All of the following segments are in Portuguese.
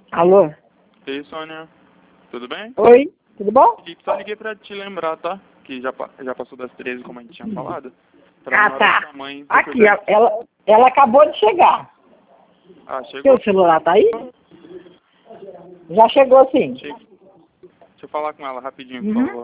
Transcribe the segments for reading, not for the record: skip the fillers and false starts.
Alô? Ei, Sônia. Tudo bem? Oi, tudo bom? Só liguei pra te lembrar, tá? Que já passou das 13, como a gente tinha falado. Pra Ah, na hora da tá. sua mãe, você Aqui, cuidar. ela acabou de chegar. Ah, chegou? Seu celular tá aí? Já chegou, sim. Deixa eu falar com ela rapidinho, por Uhum. favor.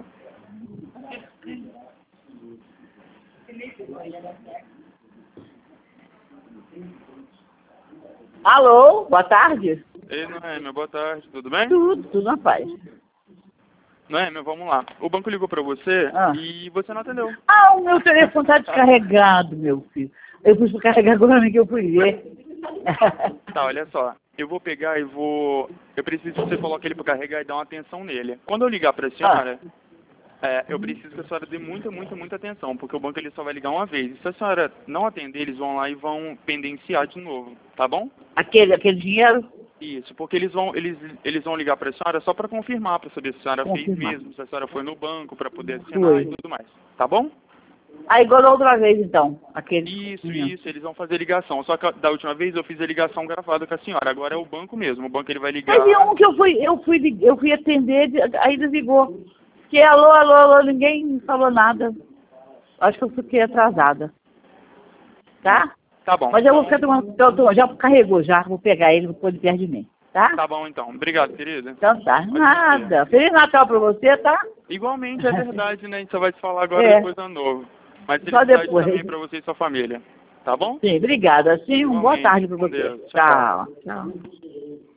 Alô, boa tarde. Ei, Noêmia, boa tarde, tudo bem? Tudo na paz. Noêmia, vamos lá. O banco ligou pra você Ah. e você não atendeu. Ah, o meu telefone tá descarregado, meu filho. Eu fui carregar agora que eu fui ver. Tá, olha só. Eu vou pegar e vou... Eu preciso que você coloque ele pra carregar e dar uma atenção nele. Quando eu ligar pra senhora... eu preciso que a senhora dê muita atenção, porque o banco ele só vai ligar uma vez. E se a senhora não atender, eles vão lá e vão pendenciar de novo, tá bom? Aquele dinheiro? Isso, porque eles vão ligar para a senhora só para confirmar, para saber se a senhora fez Confirmar. mesmo, se a senhora foi no banco para poder assinar Foi. e tudo mais, tá bom? Ah, igual da outra vez, então. Aquele. Isso, eles vão fazer ligação. Só que da última vez eu fiz a ligação gravada com a senhora, agora é o banco mesmo, o banco ele vai ligar... Mas e um que eu fui atender, aí desligou. Que alô, ninguém me falou nada. Acho que eu fiquei atrasada. Tá? Tá bom. Mas eu vou Então, ficar tomando, já carregou já, vou pegar ele, vou pôr ele perto de mim. Tá? tá bom então. Obrigado, querida. Então tá. Pode Nada. Feliz Natal pra você, tá? Igualmente, é verdade, né? A gente só vai te falar agora É. depois do ano novo. Mas Só felicidade depois. também pra você e sua família. Tá bom? Sim, obrigada. Sim, uma boa Igualmente, tarde pra com você. Deus. Tchau, tchau. Tchau. Tchau.